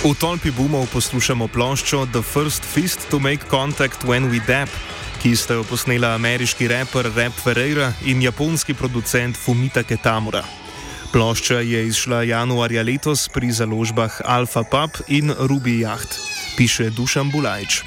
V tolpi boomov poslušamo ploščo The First Fist to Make Contact When We Dap, ki sta jo posnela ameriški raper Rap Ferreira in japonski producent Fumita Ketamura. Plošča je izšla januarja letos pri založbah Alpha Pub in Ruby Yacht, piše Dušan Bulajič.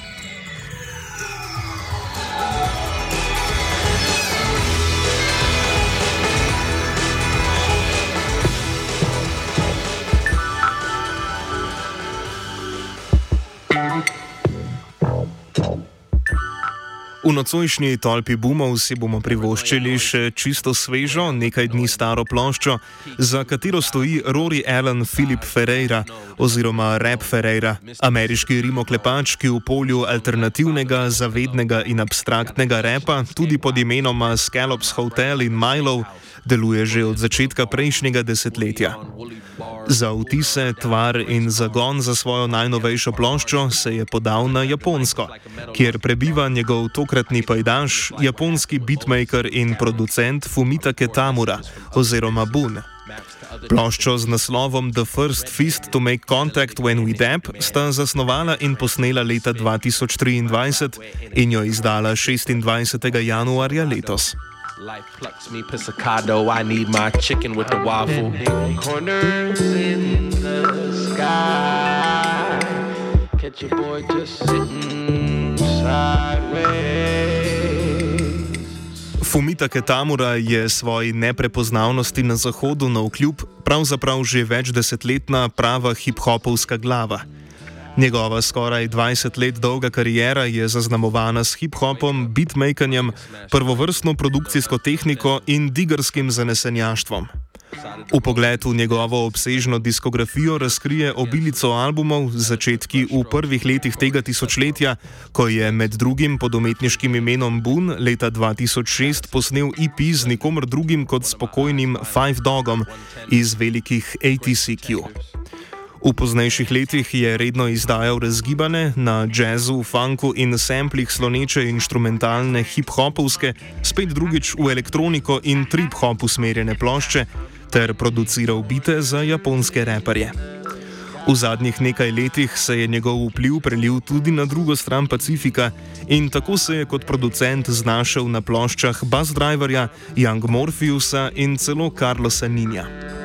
V nocojšnji tolpi boomov si bomo privoščili še čisto svežo, nekaj dni staro ploščo, za katero stoji Rory Alan Philip Ferreira oziroma Rap Ferreira, ameriški rimoklepač, ki v polju alternativnega, zavednega in abstraktnega rapa, tudi pod imenoma Scallops Hotel in Milo, deluje že od začetka prejšnjega desetletja. Za vtise, tvar in zagon za svojo najnovejšo ploščo se je podal na Japonsko, kjer prebiva njegov tokratni pajdaš, japonski beatmaker in producent Fumita Ketamura oziroma Bun. Ploščo z naslovom The First Fist to Make Contact When We Dap sta zasnovala in posnela leta 2023 in jo izdala 26. januarja letos. Life plucks me pissicado, I need my chicken with the waffle. Corners in the sky, catch your boy just sitting sideways. Fumita Ketamura je svoji neprepoznavnosti na zahodu navkljub pravzaprav že več desetletna prava hip-hopovska glava. Njegova skoraj 20 let dolga kariera je zaznamovana s hip-hopom, beatmakanjem, prvovrstno produkcijsko tehniko in digerskim zanesenjaštvom. Vpogled v njegovo obsežno diskografijo razkrije obilico albumov z začetki v prvih letih tega tisočletja, ko je med drugim pod umetniškim imenom Bun leta 2006 posnel EP z nikomer drugim kot spokojnim Five Dogom iz velikih ATCQ. V poznejših letih je redno izdajal razgibane, na jazzu, funku in samplih sloneče inštrumentalne hip-hopovske, spet drugič v elektroniko in trip-hop usmerjene plošče, ter produciral bite za japonske raperje. V zadnjih nekaj letih se je njegov vpliv prelil tudi na drugo stran Pacifika in tako se je kot producent znašel na ploščah Bus Driverja, Young Morpheusa in celo Carlosa Ninja.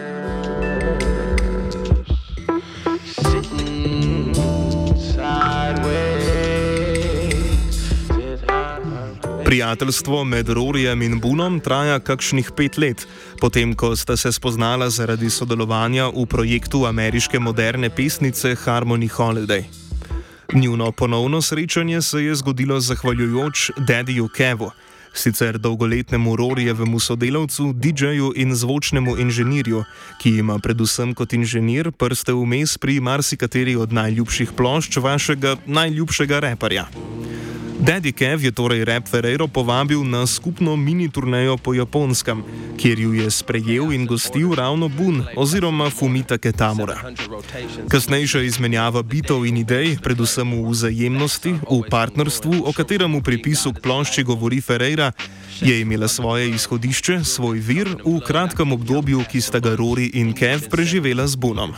Prijateljstvo med Roryjem in Bunom traja kakšnih 5 let, potem ko sta se spoznala zaradi sodelovanja v projektu ameriške moderne pesnice Harmony Holiday. Njuno ponovno srečanje se je zgodilo zahvaljujoč Daddyju Kevu, sicer dolgoletnemu Roryjevemu sodelavcu, DJ-ju in zvočnemu inženirju, ki ima predvsem kot inženir prste vmes pri marsikateri od najljubših plošč vašega najljubšega raperja. Daddy Kev je torej Rap Ferreiro povabil na skupno mini turnejo po Japonskem, kjer ju je sprejel in gostil ravno Bun oziroma Fumita Ketamura. Kasnejša izmenjava bitov in idej, predvsem v vzajemnosti, v partnerstvu, o katerem v pripisu k plošči govori Ferreira, je imela svoje izhodišče, svoj vir v kratkem obdobju, ki sta ga Rory in Kev preživela z Bunom.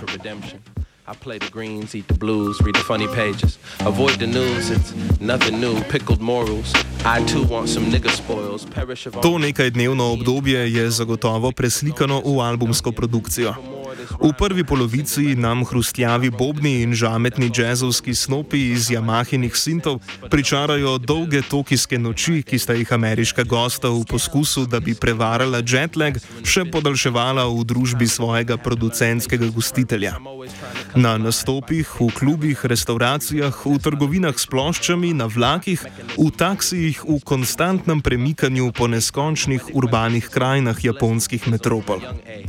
I play the greens, eat the blues, read the funny pages. Avoid the news, it's nothing new, pickled morals. I too want some nigga spoils. To nekajdnevno obdobje je zagotovo preslikano v albumsko produkcijo. V prvi polovici nam hrustljavi bobni in žametni džezovski snopi iz Yamahinih sintov pričarajo dolge tokijske noči, ki sta jih ameriška gosta v poskusu, da bi prevarala jetlag, še podaljševala v družbi svojega producentskega gostitelja. Na nastopih, v klubih, restauracijah, v trgovinah s ploščami, na vlakih, v taksijih, v konstantnem premikanju po neskončnih urbanih krajinah japonskih metropol.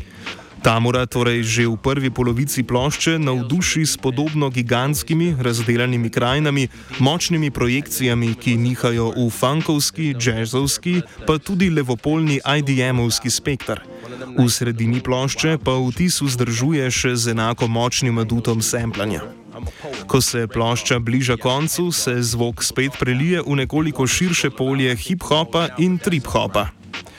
Tamura torej že v prvi polovici plošče navduši s podobno gigantskimi, razdelanimi krajinami, močnimi projekcijami, ki nihajo v funkovski, jazzovski, pa tudi levopolni IDM-ovski spektar. V sredini plošče pa vtis vzdržuje še z enako močnim adutom samplanja. Ko se plošča bliža koncu, se zvok spet prelije v nekoliko širše polje hip-hopa in trip-hopa.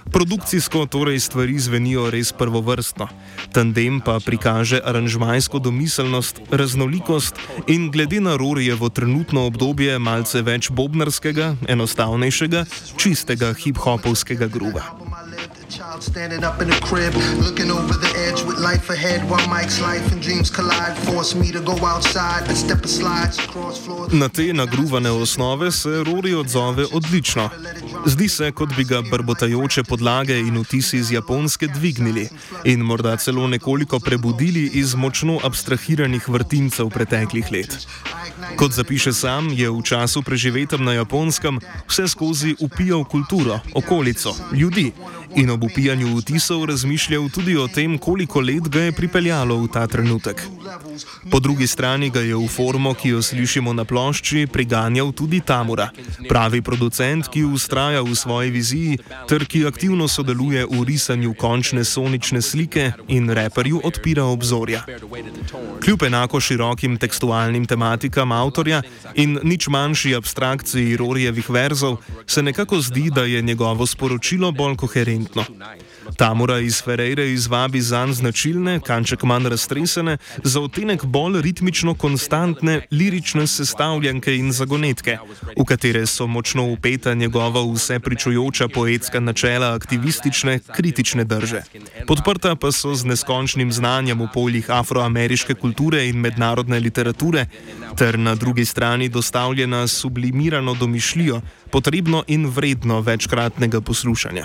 Produkcijsko torej stvari zvenijo res prvovrstno, tandem pa prikaže aranžmajsko domiselnost, raznolikost in glede na Roryjevo trenutno obdobje malce več bobnarskega, enostavnejšega, čistega hip-hopovskega gruva. Standing up in the crib, looking over the edge with life ahead, while Mike's life and dreams collide, force me to go outside and step a slides across floors. Na te nagruvane osnove se Rory odzove odlično. Zdi se, kot bi ga brbotajoče podlage in vtisi iz Japonske dvignili in morda celo nekoliko prebudili iz močno abstrahiranih vrtincev preteklih let. Kot zapiše sam, je v času preživetem na Japonskem vse skozi upijal kulturo, okolico, ljudi in ob upijanju vtisov razmišljal tudi o tem, koliko let ga je pripeljalo v ta trenutek. Po drugi strani ga je v formo, ki jo slišimo na plošči, priganjal tudi Tamura, pravi producent, ki vztraja v svoji viziji ter ki aktivno sodeluje v risanju končne sonične slike in reperju odpira obzorja. Kljub enako širokim tekstualnim tematikam avtorja in nič manjši abstrakciji Roryjevih verzov, se nekako zdi, da je njegovo sporočilo bolj koherentno. Tamura iz Ferreire izvabi zanj značilne, kanček manj raztresene, za odtenek bolj ritmično konstantne lirične sestavljanke in zagonetke, v katere so močno vpeta njegova vsepričujoča poetska načela aktivistične, kritične drže. Podprta pa so z neskončnim znanjem v poljih afroameriške kulture in mednarodne literature, ter na drugi strani dostavljena sublimirano domišljijo, potrebno in vredno večkratnega poslušanja.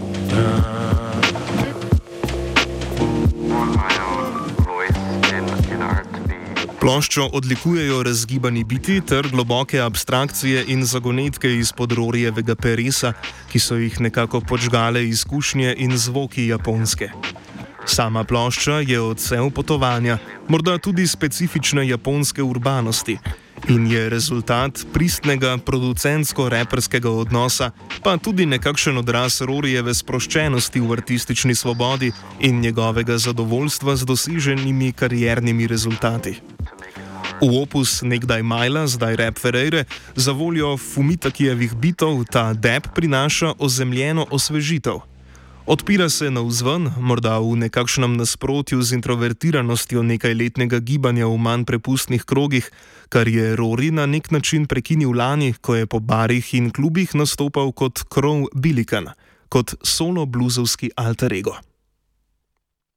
Ploščo odlikujejo razgibani biti ter globoke abstrakcije in zagonetke izpod Roryjevega peresa, ki so jih nekako podžgale izkušnje in zvoki Japonske. Sama plošča je odsev potovanja, morda tudi specifične japonske urbanosti, in je rezultat pristnega producentsko-reperskega odnosa, pa tudi nekakšen odraz Roryjeve sproščenosti v artistični svobodi in njegovega zadovoljstva z doseženimi kariernimi rezultati. V opus nekdaj Majla, zdaj rap Ferreire, za voljo Fumitakijevih bitov ta deb prinaša ozemljeno osvežitev. Odpira se navzven, morda v nekakšnem nasprotju z introvertiranostjo nekajletnega gibanja v manj prepustnih krogih, kar je Rory na nek način prekinil lani, ko je po barih in klubih nastopal kot Crow Billiken, kot solo bluzovski alter ego.